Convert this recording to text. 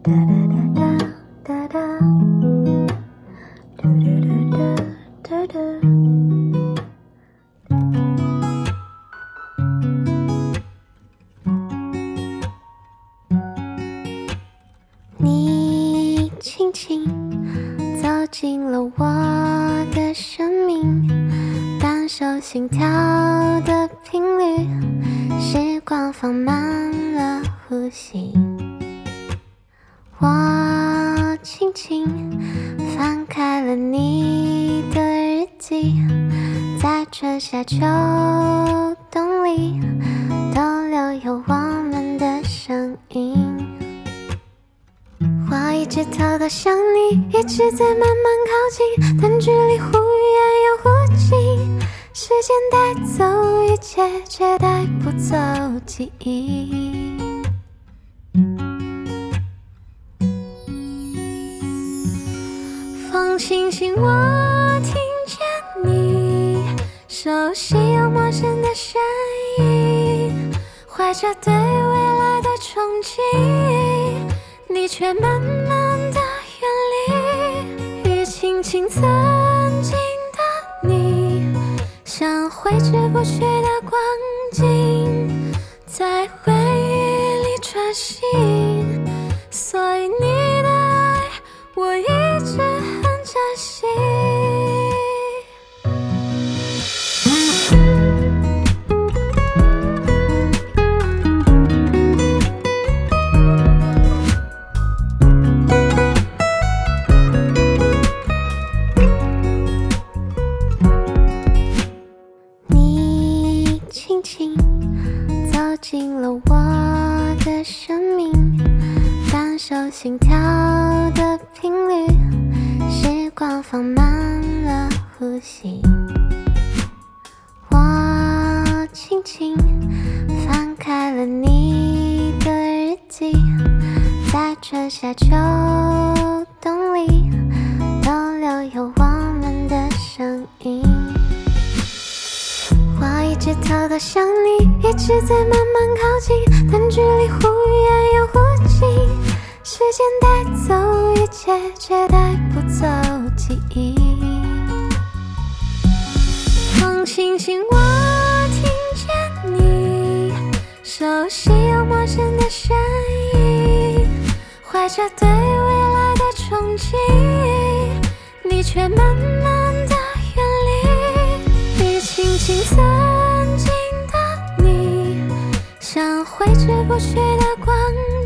你轻轻走进了我的生命，感受心跳的频率，时光放慢了呼吸。我轻轻翻开了你的日记，在春夏秋冬里都留有我们的声音。我一直偷偷想你，一直在慢慢靠近，但距离忽远又忽近。时间带走一切，却带不走记忆。风轻轻，我听见你熟悉又陌生的声音，怀着对未来的憧憬，你却慢慢的远离。雨轻轻曾经的你，像挥之不去的光景，在回忆里穿行，所以你的爱我一直很珍惜。你轻轻走进了我的生命，感受心跳的频率，时光放慢了呼吸。我轻轻翻开了你的日记，在春夏秋冬里都留有我们的声音。我一直偷偷想你，一直在慢慢靠近，但距离忽远又忽近。时间带走一切，却带不走记忆。风轻轻，我听见你熟悉又陌生的声音，怀着对未来的憧憬，你却慢慢的远离。雨轻轻曾经的你，像挥之不去的光